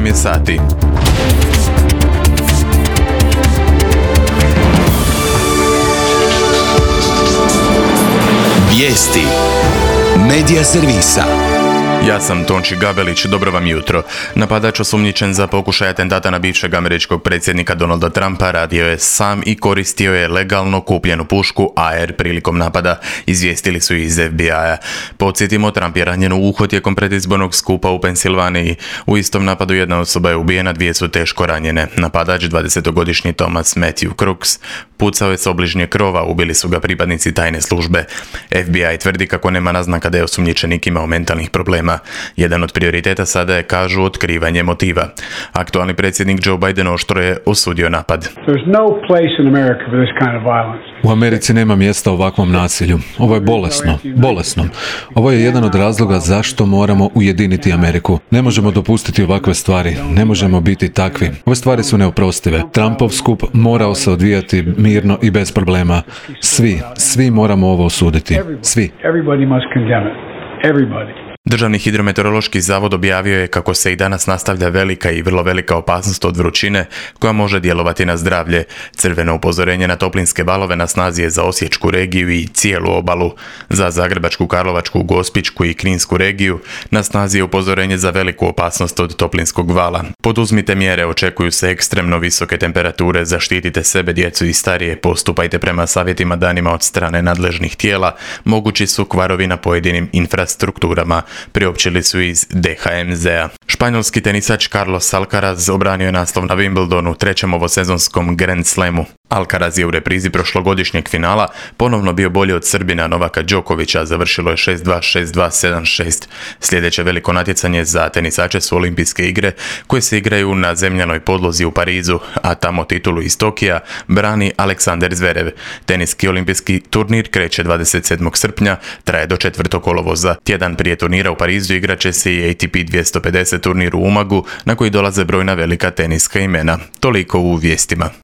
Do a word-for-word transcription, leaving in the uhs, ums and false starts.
nam je sati. Vijesti Medija servisa. Ja sam Tonči Gabelić, dobro vam jutro. Napadač osumnjičen za pokušaj atentata na bivšeg američkog predsjednika Donalda Trumpa radio je sam i koristio je legalno kupljenu pušku A R prilikom napada, izvijestili su iz F B I-a. Podsjetimo, Trump je ranjen u uho tijekom predizbornog skupa u Pensilvaniji. U istom napadu jedna osoba je ubijena, dvije su teško ranjene. Napadač, dvadesetogodišnji Thomas Matthew Crooks, pucao je s obližnje krova, ubili su ga pripadnici tajne službe. F B I tvrdi kako nema naznaka da je osumnjičenik imao mentalnih problema. Jedan od prioriteta sada je, kažu, otkrivanje motiva. Aktualni predsjednik Joe Biden oštro je osudio napad. U Americi nema mjesta ovakvom nasilju. Ovo je bolesno, bolesno. Ovo je jedan od razloga zašto moramo ujediniti Ameriku. Ne možemo dopustiti ovakve stvari. Ne možemo biti takvi. Ove stvari su neoprostive. Trumpov skup morao se odvijati mirno i bez problema. Svi, svi moramo ovo osuditi. Svi. Državni hidrometeorološki zavod objavio je kako se i danas nastavlja velika i vrlo velika opasnost od vrućine koja može djelovati na zdravlje. Crveno upozorenje na toplinske valove na snazi je za Osječku regiju i cijelu obalu. Za Zagrebačku, Karlovačku, Gospićku i Kninsku regiju na snazi je upozorenje za veliku opasnost od toplinskog vala. Poduzmite mjere, očekuju se ekstremno visoke temperature, zaštitite sebe, djecu i starije, postupajte prema savjetima danima od strane nadležnih tijela, mogući su kvarovi na pojedinim infrastrukturama, priopćili su iz D H M Z-a. Španjolski tenisač Carlos Alcaraz obranio je naslov na Wimbledonu, trećem ovosezonskom Grand Slamu. Alcaraz je u reprizi prošlogodišnjeg finala ponovno bio bolji od Srbina Novaka Đokovića, završilo je šest dva, šest dva, sedam šest. Sljedeće veliko natjecanje za tenisače su Olimpijske igre koje se igraju na zemljanoj podlozi u Parizu, a tamo titulu iz Tokija brani Aleksander Zverev. Teniski olimpijski turnir kreće dvadeset sedmog srpnja, traje do četvrtog kolovoza. Tjedan prije turnira u Parizu igraće se i A T P dvjesto pedeset turnir u Umagu, na koji dolaze brojna velika teniska imena. Toliko u vijestima.